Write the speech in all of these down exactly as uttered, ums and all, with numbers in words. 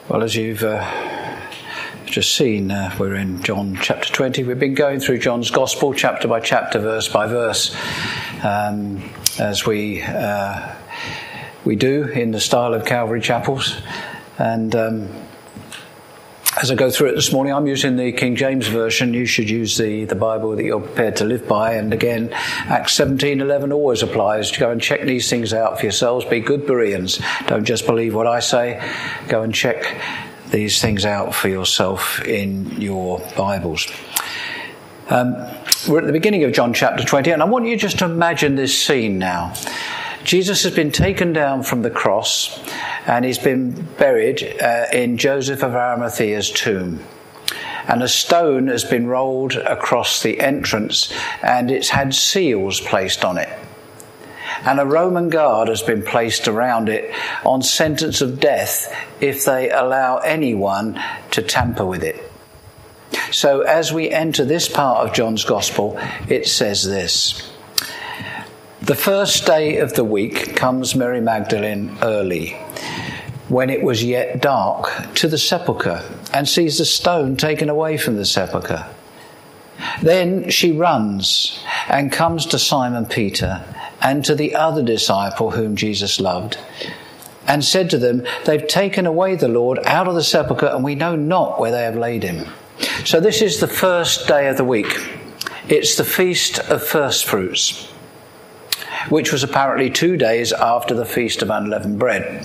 Well, as you've uh, just seen, uh, we're in John chapter twenty. We've been going through John's Gospel, chapter by chapter, verse by verse, um, as we uh, we do in the style of Calvary Chapels. And um, as I go through it this morning, I'm using the King James Version. You should use the, the Bible that you're prepared to live by. And again, Acts seventeen eleven always applies. To go and check these things out for yourselves. Be good Bereans. Don't just believe what I say. Go and check these things out for yourself in your Bibles. Um, we're at the beginning of John chapter twenty, and I want you just to imagine this scene now. Jesus has been taken down from the cross and he's been buried uh, in Joseph of Arimathea's tomb. And a stone has been rolled across the entrance and it's had seals placed on it. And a Roman guard has been placed around it on sentence of death if they allow anyone to tamper with it. So as we enter this part of John's Gospel, it says this. The first day of the week comes Mary Magdalene early, when it was yet dark, to the sepulchre, and sees the stone taken away from the sepulchre. Then she runs and comes to Simon Peter and to the other disciple whom Jesus loved, and said to them, "They've taken away the Lord out of the sepulchre, and we know not where they have laid him." So this is the first day of the week. It's the Feast of First Fruits, which was apparently two days after the Feast of Unleavened Bread.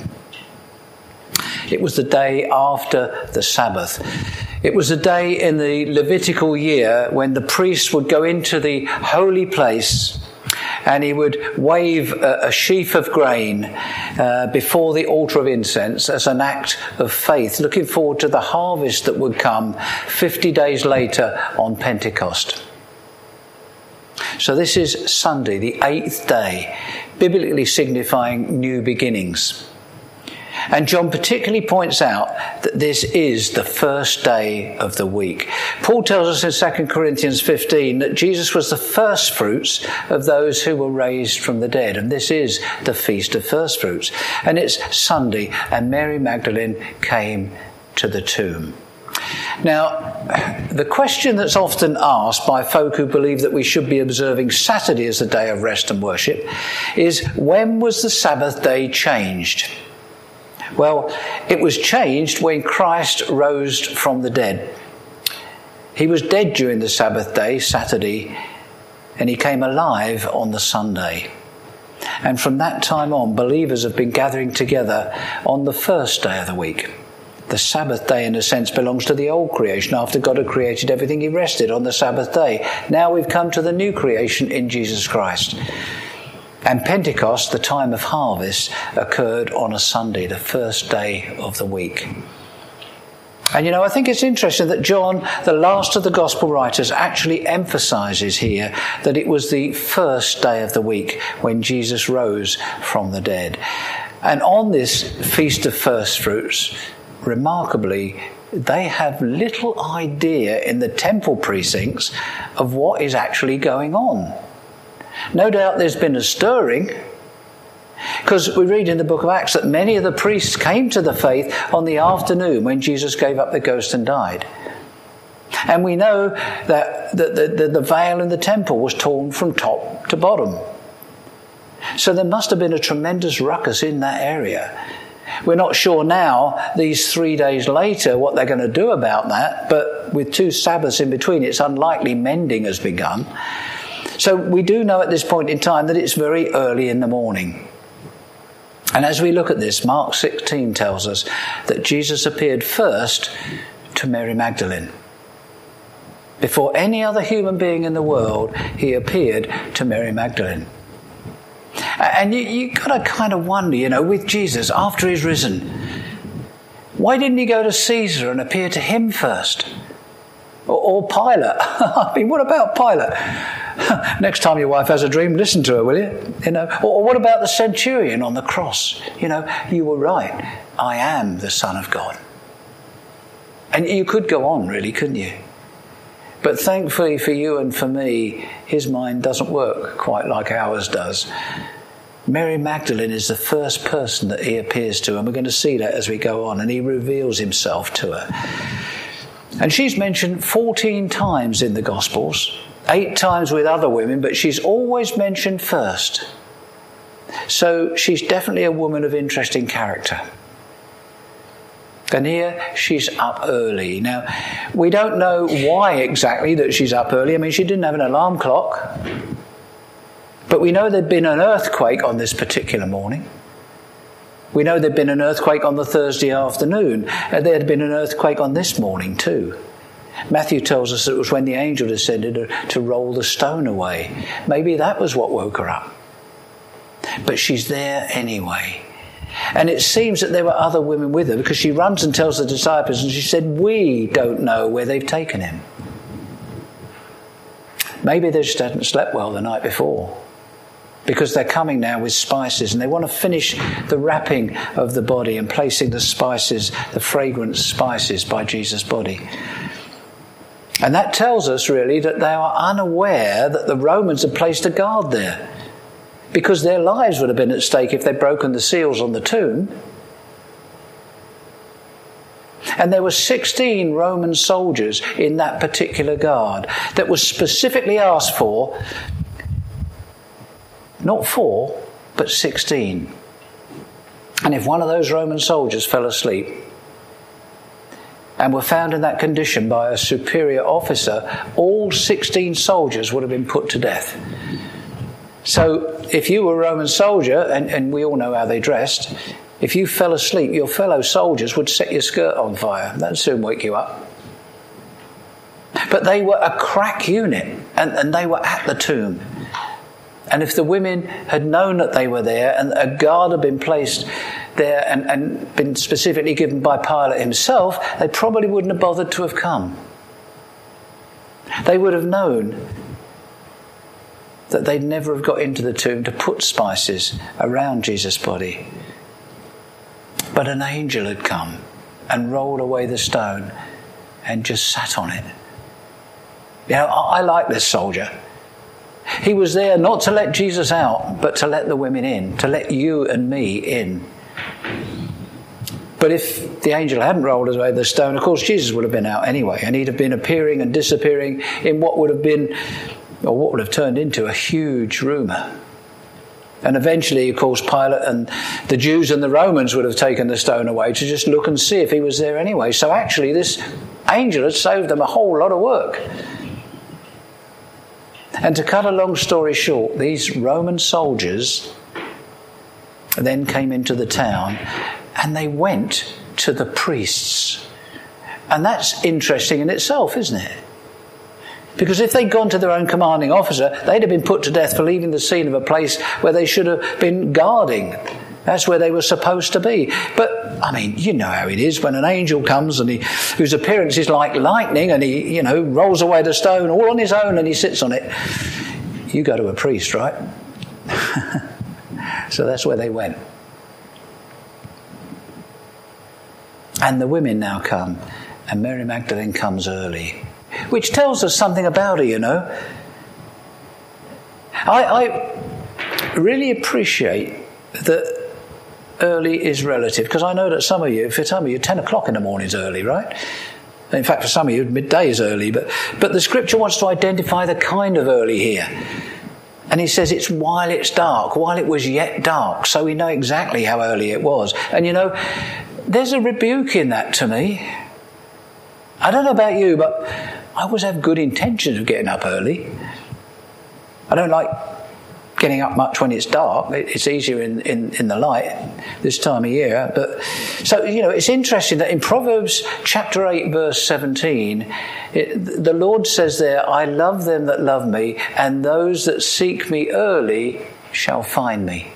It was the day after the Sabbath. It was a day in the Levitical year when the priest would go into the holy place and he would wave a, a sheaf of grain uh, before the altar of incense as an act of faith, looking forward to the harvest that would come fifty days later on Pentecost. So this is Sunday, the eighth day, biblically signifying new beginnings. And John particularly points out that this is the first day of the week. Paul tells us in Second Corinthians fifteen that Jesus was the first fruits of those who were raised from the dead. And this is the Feast of First Fruits. And it's Sunday, and Mary Magdalene came to the tomb. Now, the question that's often asked by folk who believe that we should be observing Saturday as the day of rest and worship is, when was the Sabbath day changed? Well, it was changed when Christ rose from the dead. He was dead during the Sabbath day, Saturday, and he came alive on the Sunday. And from that time on, believers have been gathering together on the first day of the week. The Sabbath day, in a sense, belongs to the old creation. After God had created everything, he rested on the Sabbath day. Now we've come to the new creation in Jesus Christ. And Pentecost, the time of harvest, occurred on a Sunday, the first day of the week. And you know, I think it's interesting that John, the last of the gospel writers, actually emphasises here that it was the first day of the week when Jesus rose from the dead. And on this Feast of First Fruits, remarkably, they have little idea in the temple precincts of what is actually going on. No doubt there's been a stirring, because we read in the book of Acts that many of the priests came to the faith on the afternoon when Jesus gave up the ghost and died. And we know that the, the, the veil in the temple was torn from top to bottom. So there must have been a tremendous ruckus in that area. We're not sure now, these three days later, what they're going to do about that, but with two Sabbaths in between, it's unlikely mending has begun. So we do know at this point in time that it's very early in the morning. And as we look at this, Mark sixteen tells us that Jesus appeared first to Mary Magdalene. Before any other human being in the world, he appeared to Mary Magdalene. And you, you got to kind of wonder, you know, with Jesus, after he's risen, why didn't he go to Caesar and appear to him first? Or, or Pilate? I mean, what about Pilate? Next time your wife has a dream, listen to her, will you? You know, or, or what about the centurion on the cross? You know, you were right. I am the Son of God. And you could go on, really, couldn't you? But thankfully for you and for me, his mind doesn't work quite like ours does. Mary Magdalene is the first person that he appears to, and we're going to see that as we go on, and he reveals himself to her. And she's mentioned fourteen times in the Gospels, eight times with other women, but she's always mentioned first. So she's definitely a woman of interesting character. And here she's up early. Now, we don't know why exactly that she's up early. I mean, she didn't have an alarm clock. But we know there'd been an earthquake on this particular morning. We know there'd been an earthquake on the Thursday afternoon. And there had been an earthquake on this morning too. Matthew tells us that it was when the angel descended to, to roll the stone away. Maybe that was what woke her up. But she's there anyway. And it seems that there were other women with her, because she runs and tells the disciples, and she said, "We don't know where they've taken him." Maybe they just hadn't slept well the night before, because they're coming now with spices and they want to finish the wrapping of the body and placing the spices, the fragrant spices by Jesus' body. And that tells us really that they are unaware that the Romans had placed a guard there, because their lives would have been at stake if they'd broken the seals on the tomb. And there were sixteen Roman soldiers in that particular guard that was specifically asked for. Not four, but sixteen. And if one of those Roman soldiers fell asleep and were found in that condition by a superior officer, all sixteen soldiers would have been put to death. So if you were a Roman soldier, and, and we all know how they dressed, if you fell asleep, your fellow soldiers would set your skirt on fire. That'd soon wake you up. But they were a crack unit, and, and they were at the tomb. And if the women had known that they were there, and a guard had been placed there and, and been specifically given by Pilate himself, they probably wouldn't have bothered to have come. They would have known that they'd never have got into the tomb to put spices around Jesus' body. But an angel had come and rolled away the stone and just sat on it. You know, I, I like this soldier. He was there not to let Jesus out, but to let the women in, to let you and me in. But if the angel hadn't rolled away the stone, of course Jesus would have been out anyway, and he'd have been appearing and disappearing in what would have been, or what would have turned into a huge rumour. And eventually, of course, Pilate and the Jews and the Romans would have taken the stone away to just look and see if he was there anyway. So actually, this angel had saved them a whole lot of work. And to cut a long story short, these Roman soldiers then came into the town and they went to the priests. And that's interesting in itself, isn't it? Because if they'd gone to their own commanding officer, they'd have been put to death for leaving the scene of a place where they should have been guarding. That's where they were supposed to be. But, I mean, you know how it is when an angel comes and he, whose appearance is like lightning, and he, you know, rolls away the stone all on his own and he sits on it. You go to a priest, right? So that's where they went. And the women now come, and Mary Magdalene comes early, which tells us something about her, you know. I, I really appreciate that early is relative, because I know that some of you, for some of you, ten o'clock in the morning is early, right? In fact, for some of you, midday is early. But, but the scripture wants to identify the kind of early here. And he says it's while it's dark, while it was yet dark. So we know exactly how early it was. And you know, there's a rebuke in that to me. I don't know about you, but I always have good intentions of getting up early. I don't like getting up much when it's dark. It's easier in, in, in the light this time of year. But so, you know, it's interesting that in Proverbs chapter eight, verse seventeen, it, the Lord says there, "I love them that love me, and those that seek me early shall find me."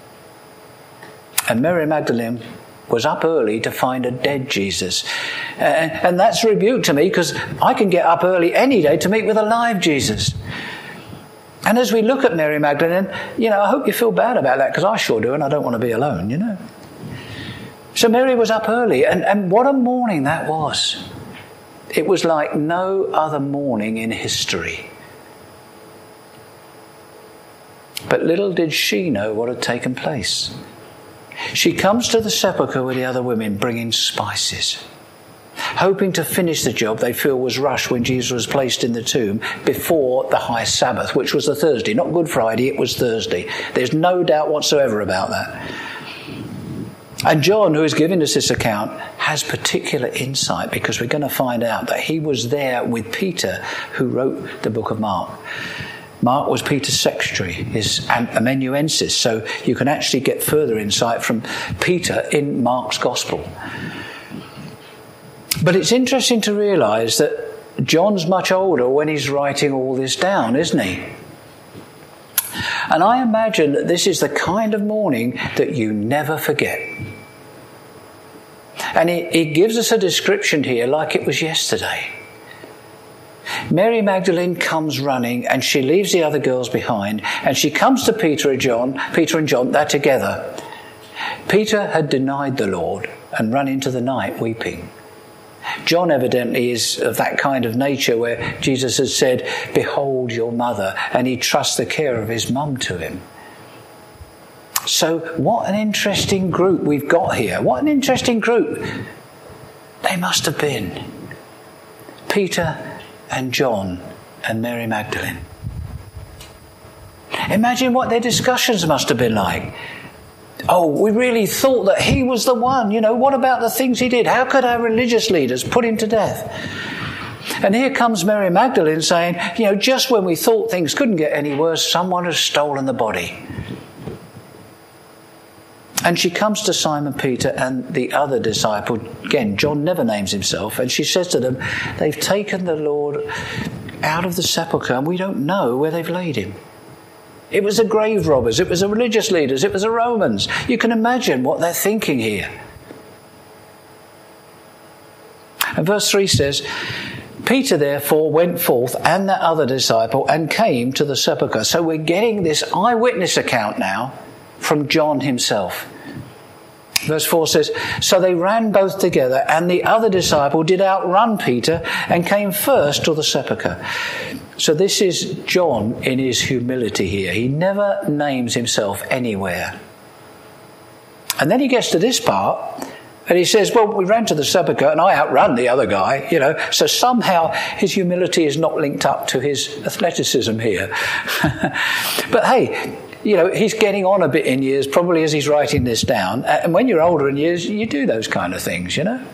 And Mary Magdalene was up early to find a dead Jesus. Uh, and that's a rebuke to me, because I can get up early any day to meet with a live Jesus. And as we look at Mary Magdalene, you know, I hope you feel bad about that, because I sure do, and I don't want to be alone, you know. So Mary was up early, and, and what a morning that was. It was like no other morning in history. But little did she know what had taken place. She comes to the sepulchre with the other women, bringing spices, hoping to finish the job they feel was rushed when Jesus was placed in the tomb before the high Sabbath, which was the Thursday. Not Good Friday, it was Thursday. There's no doubt whatsoever about that. And John, who is giving us this account, has particular insight, because we're going to find out that he was there with Peter, who wrote the book of Mark. Mark was Peter's secretary, his amanuensis, so you can actually get further insight from Peter in Mark's gospel. But it's interesting to realise that John's much older when he's writing all this down, isn't he? And I imagine that this is the kind of morning that you never forget. And he, he gives us a description here like it was yesterday. Mary Magdalene comes running, and she leaves the other girls behind, and she comes to Peter and John. Peter and John, they're together. Peter had denied the Lord and run into the night weeping. John evidently is of that kind of nature where Jesus has said, "Behold your mother," and he trusts the care of his mum to him. So what an interesting group we've got here. What an interesting group they must have been. Peter and John and Mary Magdalene. Imagine what their discussions must have been like. Oh, we really thought that he was the one. You know, what about the things he did? How could our religious leaders put him to death? And here comes Mary Magdalene saying, you know, just when we thought things couldn't get any worse, someone has stolen the body. And she comes to Simon Peter and the other disciple. Again, John never names himself. And she says to them, they've taken the Lord out of the sepulchre and we don't know where they've laid him. It was the grave robbers. It was the religious leaders. It was the Romans. You can imagine what they're thinking here. And verse three says, Peter therefore went forth and that other disciple and came to the sepulchre. So we're getting this eyewitness account now from John himself. Verse four says, so they ran both together, and the other disciple did outrun Peter and came first to the sepulchre. So this is John in his humility here. He never names himself anywhere. And then he gets to this part, and he says, well, we ran to the sepulchre and I outrun the other guy, you know. So somehow his humility is not linked up to his athleticism here. But hey, you know, he's getting on a bit in years, probably as he's writing this down. And when you're older in years, you do those kind of things, you know.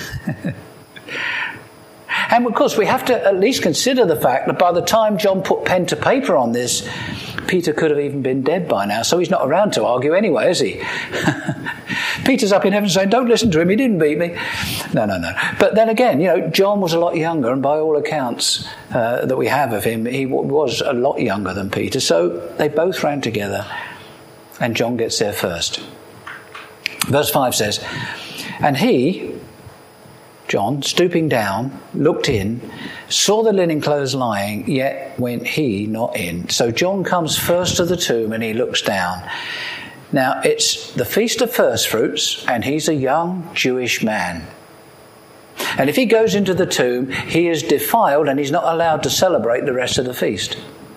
And of course, we have to at least consider the fact that by the time John put pen to paper on this, Peter could have even been dead by now. So he's not around to argue anyway, is he? Peter's up in heaven saying, don't listen to him, he didn't beat me. No, no, no. But then again, you know, John was a lot younger, and by all accounts uh, that we have of him, he w- was a lot younger than Peter. So they both ran together, and John gets there first. Verse five says, and he, John, stooping down, looked in, saw the linen clothes lying, yet went he not in. So John comes first to the tomb and he looks down. Now, it's the Feast of First Fruits, and he's a young Jewish man. And if he goes into the tomb, he is defiled and he's not allowed to celebrate the rest of the feast.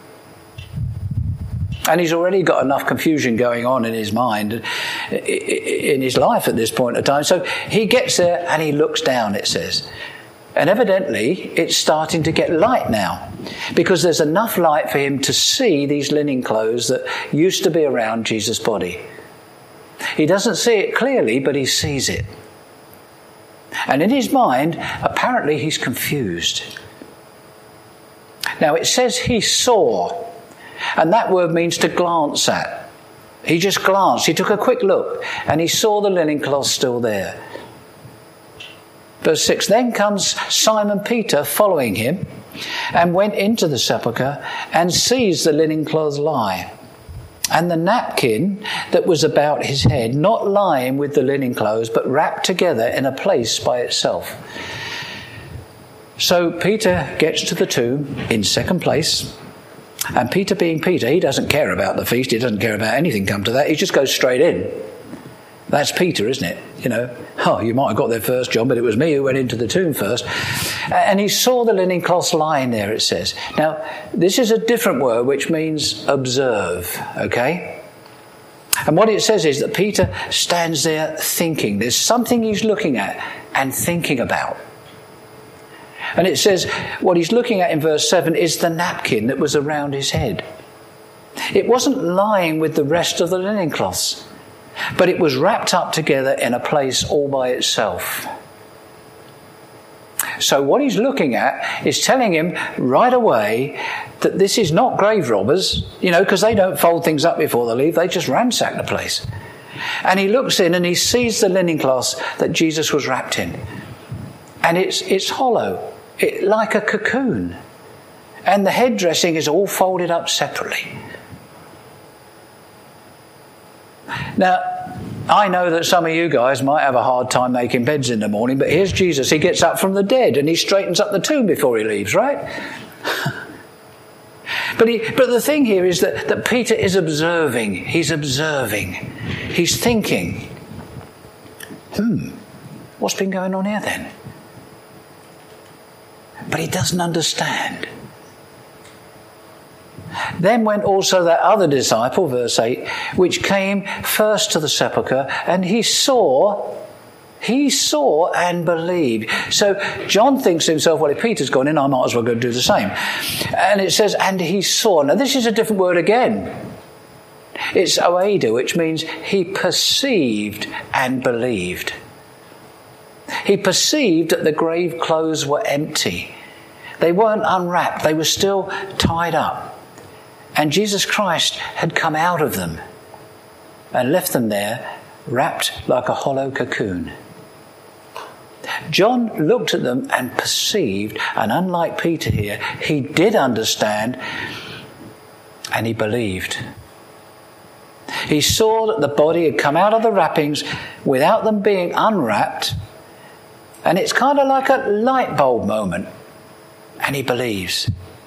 And he's already got enough confusion going on in his mind, in his life at this point in time. So he gets there and he looks down, it says. And evidently, it's starting to get light now, because there's enough light for him to see these linen clothes that used to be around Jesus' body. He doesn't see it clearly, but he sees it. And in his mind, apparently he's confused. Now, it says he saw. And that word means to glance at. He just glanced. He took a quick look and he saw the linen cloth still there. Verse six, then comes Simon Peter following him and went into the sepulchre and sees the linen cloths lie, and the napkin that was about his head, not lying with the linen clothes, but wrapped together in a place by itself. So Peter gets to the tomb in second place. And Peter being Peter, he doesn't care about the feast. He doesn't care about anything come to that. He just goes straight in. That's Peter, isn't it? You know, oh, you might have got there first, John, but it was me who went into the tomb first. And he saw the linen cloths lying there, it says. Now, this is a different word which means observe, okay? And what it says is that Peter stands there thinking. There's something he's looking at and thinking about. And it says what he's looking at in verse seven is the napkin that was around his head. It wasn't lying with the rest of the linen cloths, but it was wrapped up together in a place all by itself. So what he's looking at is telling him right away that this is not grave robbers, you know, because they don't fold things up before they leave. They just ransack the place. And he looks in and he sees the linen cloths that Jesus was wrapped in. And it's it's hollow, it, like a cocoon. And the head dressing is all folded up separately. Now, I know that some of you guys might have a hard time making beds in the morning, but here's Jesus. He gets up from the dead and he straightens up the tomb before he leaves, right? but he, but the thing here is that, that Peter is observing. He's observing. He's thinking, hmm, what's been going on here then? But he doesn't understand. Then went also that other disciple, verse eight, which came first to the sepulchre, and he saw, he saw and believed. So John thinks to himself, well, if Peter's gone in, I might as well go do the same. And it says, and he saw. Now this is a different word again. It's oeda, which means he perceived and believed. He perceived that the grave clothes were empty. They weren't unwrapped. They were still tied up. And Jesus Christ had come out of them and left them there, wrapped like a hollow cocoon. John looked at them and perceived, and unlike Peter here, he did understand and he believed. He saw that the body had come out of the wrappings without them being unwrapped, and it's kind of like a light bulb moment, and he believes.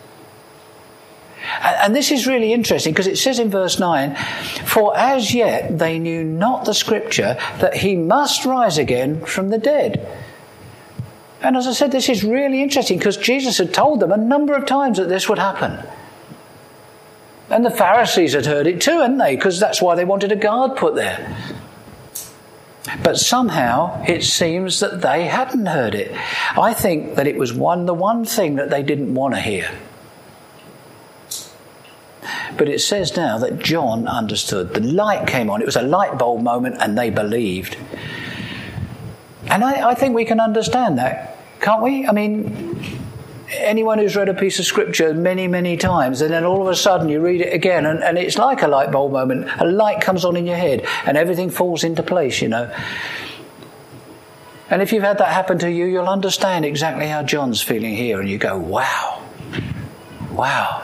And this is really interesting because it says in verse nine, for as yet they knew not the scripture that he must rise again from the dead. And as I said, this is really interesting because Jesus had told them a number of times that this would happen. And the Pharisees had heard it too, hadn't they? Because that's why they wanted a guard put there. But somehow it seems that they hadn't heard it. I think that it was one the one thing that they didn't want to hear. But it says now that John understood. The light came on. It was a light bulb moment and they believed. And I, I think we can understand that, can't we? I mean, anyone who's read a piece of scripture many, many times and then all of a sudden you read it again and, and it's like a light bulb moment. A light comes on in your head and everything falls into place, you know. And if you've had that happen to you, you'll understand exactly how John's feeling here. And you go, wow, wow.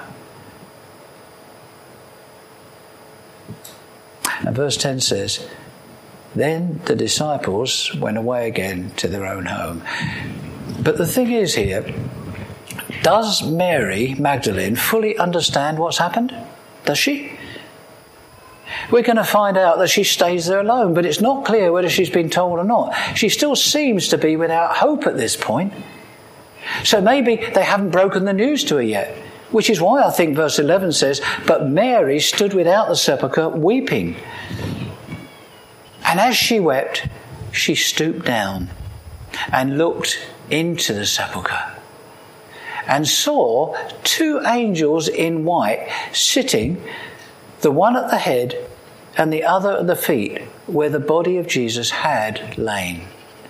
And verse ten says, then the disciples went away again to their own home. But the thing is here, does Mary Magdalene fully understand what's happened? Does she? We're going to find out that she stays there alone, but it's not clear whether she's been told or not. She still seems to be without hope at this point. So maybe they haven't broken the news to her yet. Which is why I think verse eleven says, but Mary stood without the sepulchre weeping. And as she wept, she stooped down and looked into the sepulchre and saw two angels in white sitting, the one at the head and the other at the feet, where the body of Jesus had lain.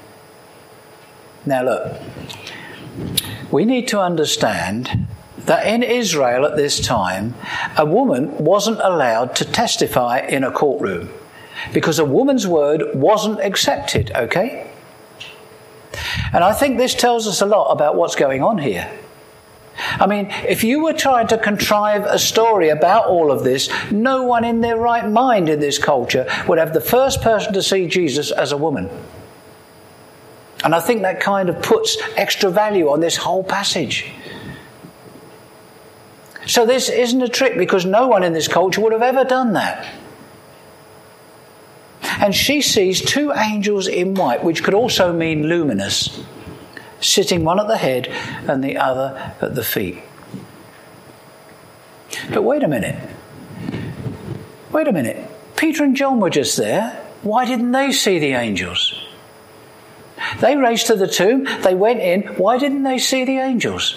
Now look, we need to understand that in Israel at this time, a woman wasn't allowed to testify in a courtroom because a woman's word wasn't accepted, okay? And I think this tells us a lot about what's going on here. I mean, if you were trying to contrive a story about all of this, no one in their right mind in this culture would have the first person to see Jesus as a woman. And I think that kind of puts extra value on this whole passage. So this isn't a trick because no one in this culture would have ever done that. And she sees two angels in white, which could also mean luminous, sitting one at the head and the other at the feet. But wait a minute. Wait a minute. Peter and John were just there. Why didn't they see the angels? They raced to the tomb. They went in. Why didn't they see the angels?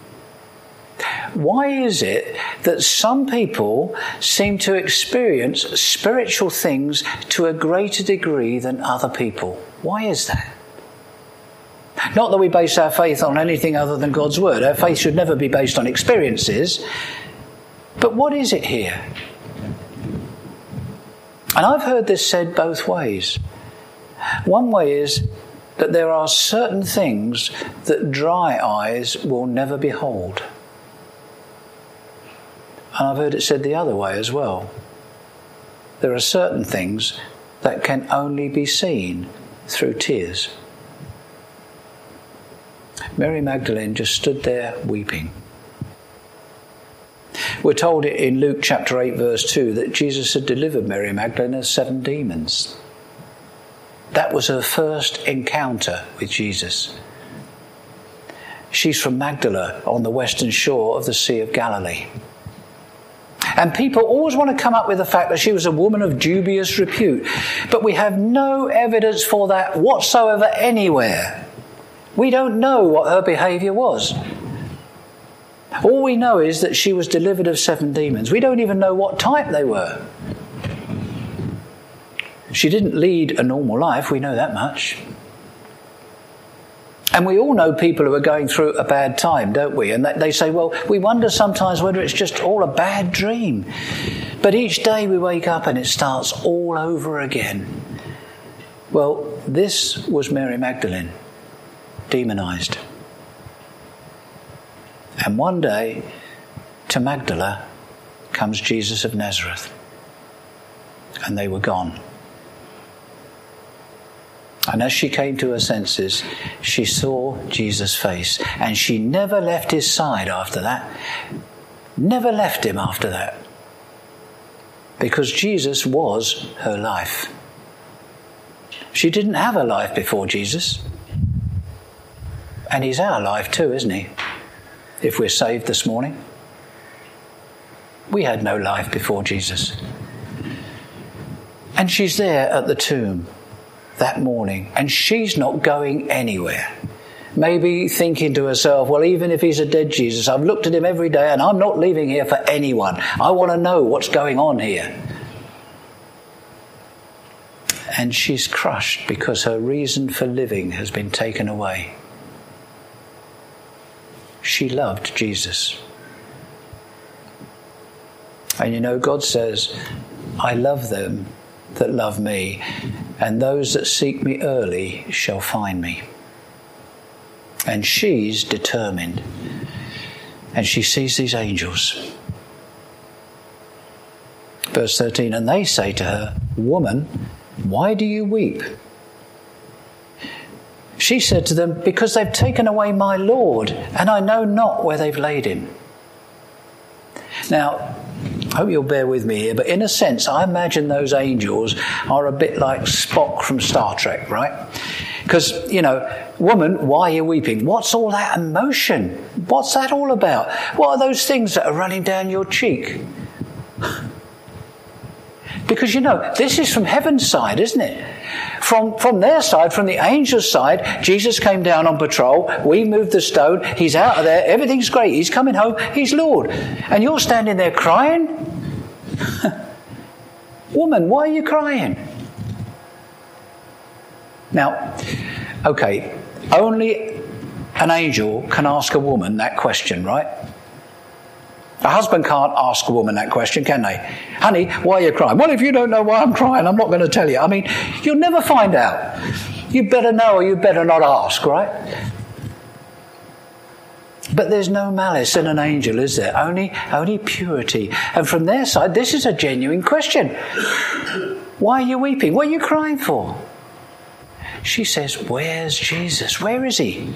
Why is it that some people seem to experience spiritual things to a greater degree than other people? Why is that? Not that we base our faith on anything other than God's word. Our faith should never be based on experiences. But what is it here? And I've heard this said both ways. One way is that there are certain things that dry eyes will never behold. And I've heard it said the other way as well. There are certain things that can only be seen through tears. Mary Magdalene just stood there weeping. We're told in Luke chapter eight verse two that Jesus had delivered Mary Magdalene of seven demons. That was her first encounter with Jesus. She's from Magdala on the western shore of the Sea of Galilee. And people always want to come up with the fact that she was a woman of dubious repute. But we have no evidence for that whatsoever anywhere. We don't know what her behaviour was. All we know is that she was delivered of seven demons. We don't even know what type they were. She didn't lead a normal life, we know that much. And we all know people who are going through a bad time, don't we? And they say, well, we wonder sometimes whether it's just all a bad dream. But each day we wake up and it starts all over again. Well, this was Mary Magdalene, demonised. And one day, to Magdala comes Jesus of Nazareth. And they were gone. And as she came to her senses, she saw Jesus' face. And she never left his side after that. Never left him after that. Because Jesus was her life. She didn't have a life before Jesus. And he's our life too, isn't he? If we're saved this morning. We had no life before Jesus. And she's there at the tomb that morning, and she's not going anywhere. Maybe thinking to herself, well, even if he's a dead Jesus, I've looked at him every day and I'm not leaving here for anyone. I want to know what's going on here. And she's crushed because her reason for living has been taken away. She loved Jesus. And you know, God says, I love them that love me, and those that seek me early shall find me. And she's determined. And she sees these angels. Verse thirteen, and they say to her, Woman, why do you weep? She said to them, Because they've taken away my Lord, and I know not where they've laid him. Now, I hope you'll bear with me here, but in a sense, I imagine those angels are a bit like Spock from Star Trek, right? Because, you know, woman, why are you weeping? What's all that emotion? What's that all about? What are those things that are running down your cheek? Because, you know, this is from heaven's side, isn't it? From from their side, from the angels' side, Jesus came down on patrol, we moved the stone, he's out of there, everything's great, he's coming home, he's Lord. And you're standing there crying? Woman, why are you crying? Now, okay, only an angel can ask a woman that question, right? A husband can't ask a woman that question, can they? Honey, why are you crying? Well, if you don't know why I'm crying, I'm not going to tell you. I mean, you'll never find out. You better know or you better not ask, right? But there's no malice in an angel, is there? Only, only purity. And from their side, this is a genuine question. Why are you weeping? What are you crying for? She says, where's Jesus? Where is he?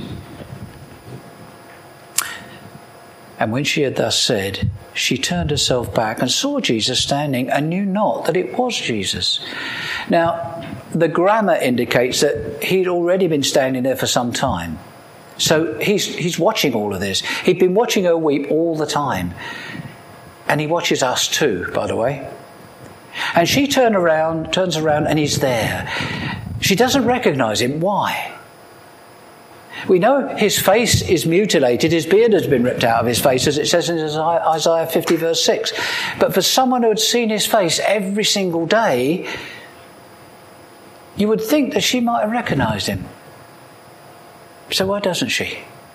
And when she had thus said, she turned herself back and saw Jesus standing and knew not that it was Jesus. Now, the grammar indicates that he'd already been standing there for some time. So he's he's watching all of this. He'd been watching her weep all the time. And he watches us too, by the way. And she turn around, turns around and he's there. She doesn't recognise him. Why? We know his face is mutilated. His beard has been ripped out of his face, as it says in Isaiah fifty verse six. But for someone who had seen his face every single day, you would think that she might have recognised him. So why doesn't she?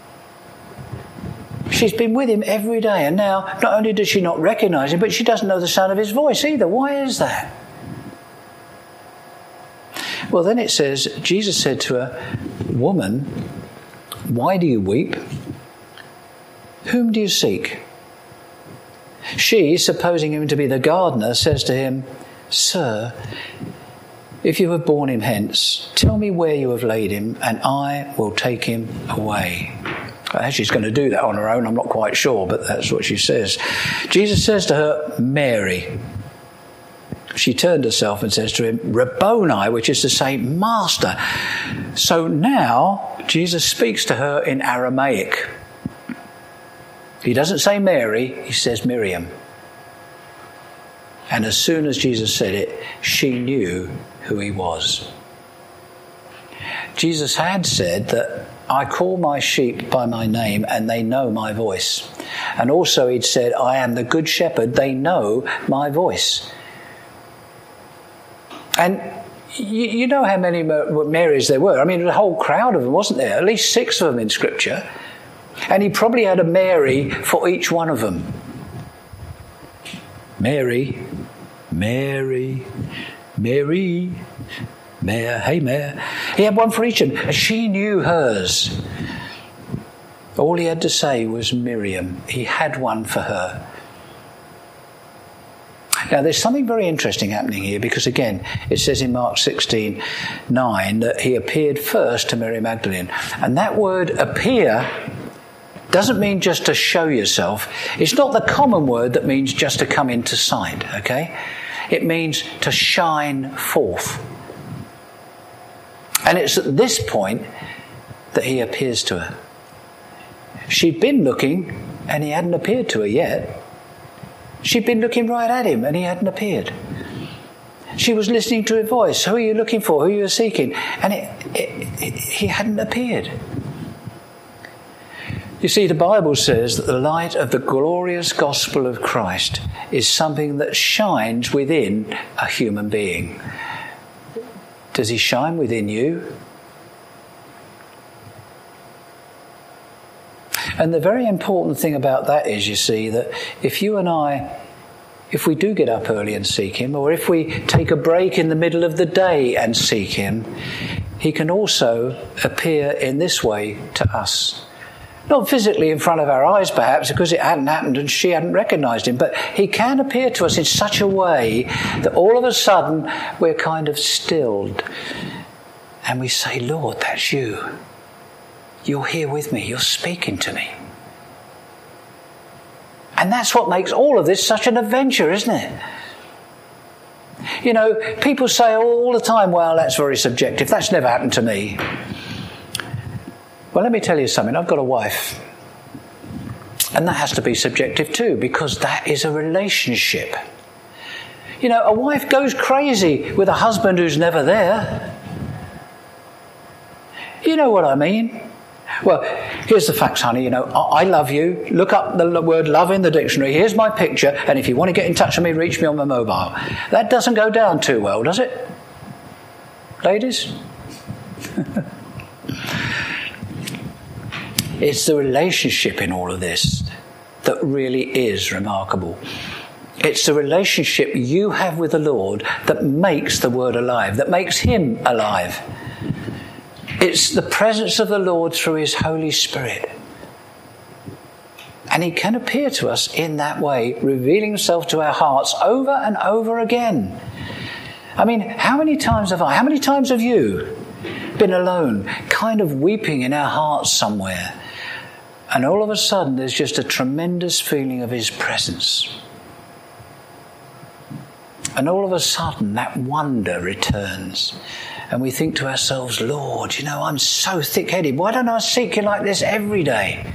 She's been with him every day, and now not only does she not recognise him, but she doesn't know the sound of his voice either. Why is that? Well, then it says, Jesus said to her, "Woman, why do you weep? Whom do you seek?" She, supposing him to be the gardener, says to him, "Sir, if you have borne him hence, tell me where you have laid him, and I will take him away." How she's going to do that on her own, I'm not quite sure, but that's what she says. Jesus says to her, "Mary." She turned herself and says to him, "Rabboni," which is to say, Master. So now Jesus speaks to her in Aramaic. He doesn't say Mary, he says Miriam. And as soon as Jesus said it, she knew who he was. Jesus had said that, "I call my sheep by my name and they know my voice." And also he'd said, "I am the good shepherd, they know my voice." And you, you know how many Marys there were. I mean, a whole crowd of them, wasn't there? At least six of them in Scripture. And he probably had a Mary for each one of them. Mary, Mary, Mary, Mare, hey Mare. He had one for each of them. She knew hers. All he had to say was Miriam. He had one for her. Now, there's something very interesting happening here because, again, it says in Mark sixteen nine that he appeared first to Mary Magdalene. And that word appear doesn't mean just to show yourself. It's not the common word that means just to come into sight, okay? It means to shine forth. And it's at this point that he appears to her. She'd been looking and he hadn't appeared to her yet. She'd been looking right at him and he hadn't appeared. She was listening to his voice. Who are you looking for? Who are you seeking? And it, it, it, he hadn't appeared. You see, the Bible says that the light of the glorious gospel of Christ is something that shines within a human being. Does he shine within you? And the very important thing about that is, you see, that if you and I, if we do get up early and seek him, or if we take a break in the middle of the day and seek him, he can also appear in this way to us. Not physically in front of our eyes, perhaps, because it hadn't happened and she hadn't recognised him, but he can appear to us in such a way that all of a sudden we're kind of stilled. And we say, "Lord, that's you. You're here with me. You're speaking to me." And that's what makes all of this such an adventure, isn't it? You know, people say all the time, "Well, that's very subjective. That's never happened to me." Well, let me tell you something. I've got a wife. And that has to be subjective too, because that is a relationship. You know, a wife goes crazy with a husband who's never there. You know what I mean? Well, here's the facts, honey. You know, I love you. Look up the word love in the dictionary. Here's my picture. And if you want to get in touch with me, reach me on my mobile. That doesn't go down too well, does it? Ladies? It's the relationship in all of this that really is remarkable. It's the relationship you have with the Lord that makes the Word alive, that makes him alive. It's the presence of the Lord through his Holy Spirit. And he can appear to us in that way, revealing himself to our hearts over and over again. I mean, how many times have I, how many times have you been alone, kind of weeping in our hearts somewhere? And all of a sudden, there's just a tremendous feeling of his presence. And all of a sudden that wonder returns. And we think to ourselves, Lord, you know, I'm so thick-headed. Why don't I seek you like this every day?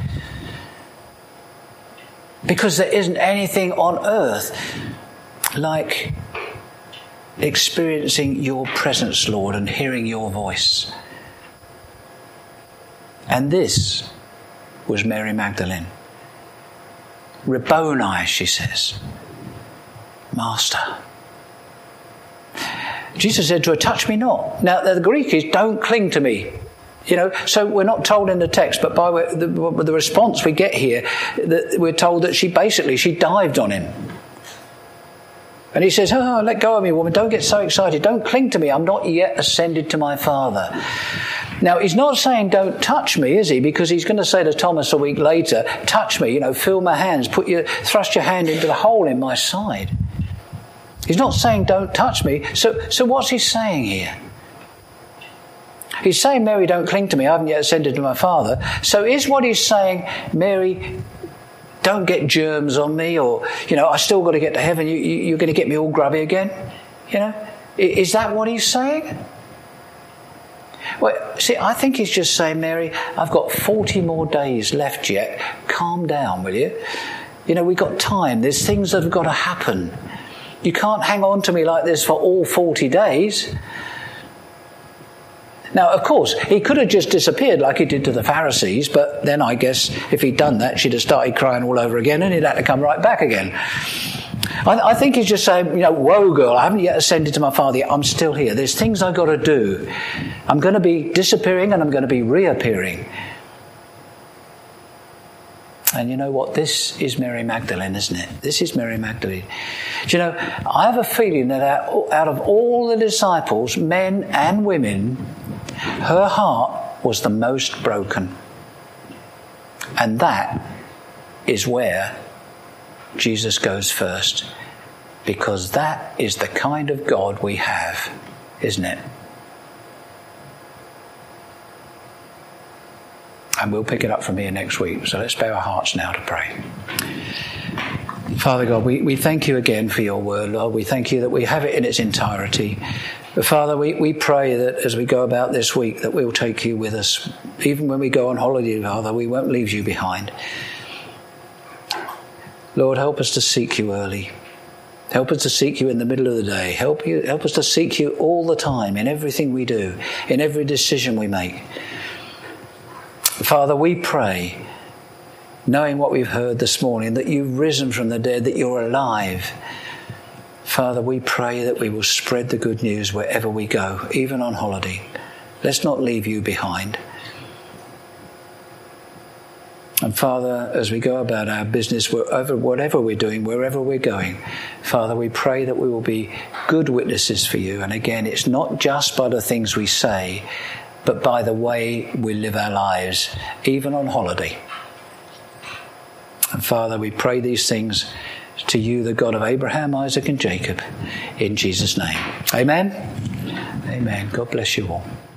Because there isn't anything on earth like experiencing your presence, Lord, and hearing your voice. And this was Mary Magdalene. Rabboni, she says. Master. Jesus said to her, touch me not. Now, the Greek is, don't cling to me. You know, so we're not told in the text, but by the, the response we get here, that we're told that she basically, she dived on him. And he says, oh, let go of me, woman. Don't get so excited. Don't cling to me. I'm not yet ascended to my Father. Now, he's not saying don't touch me, is he? Because he's going to say to Thomas a week later, touch me, you know, feel my hands, put your, thrust your hand into the hole in my side. He's not saying don't touch me. So, so what's he saying here? He's saying, Mary, don't cling to me. I haven't yet ascended to my Father. So is what he's saying, Mary, don't get germs on me, or, you know, I still got to get to heaven. You, you, you're going to get me all grubby again? You know? Is that what he's saying? Well, see, I think he's just saying, Mary, I've got forty more days left yet. Calm down, will you? You know, we've got time. There's things that have got to happen. You can't hang on to me like this for all forty days. Now, of course, he could have just disappeared like he did to the Pharisees, but then I guess if he'd done that, she'd have started crying all over again and he'd had to come right back again. I, I think he's just saying, you know, whoa, girl, I haven't yet ascended to my Father yet. I'm still here. There's things I've got to do. I'm going to be disappearing and I'm going to be reappearing. And you know what? This is Mary Magdalene, isn't it? This is Mary Magdalene. Do you know, I have a feeling that out, out of all the disciples, men and women, her heart was the most broken. And that is where Jesus goes first. Because that is the kind of God we have, isn't it? And we'll pick it up from here next week. So let's bow our hearts now to pray. Father God, we, we thank you again for your word, Lord. We thank you that we have it in its entirety. But Father, we, we pray that as we go about this week, that we'll take you with us. Even when we go on holiday, Father, we won't leave you behind. Lord, help us to seek you early. Help us to seek you in the middle of the day. Help you, help us to seek you all the time in everything we do, in every decision we make. Father, we pray, knowing what we've heard this morning, that you've risen from the dead, that you're alive. Father, we pray that we will spread the good news wherever we go, even on holiday. Let's not leave you behind. And Father, as we go about our business, wherever, whatever we're doing, wherever we're going, Father, we pray that we will be good witnesses for you. And again, it's not just by the things we say, but by the way we live our lives, even on holiday. And Father, we pray these things to you, the God of Abraham, Isaac and Jacob, in Jesus' name. Amen. Amen. God bless you all.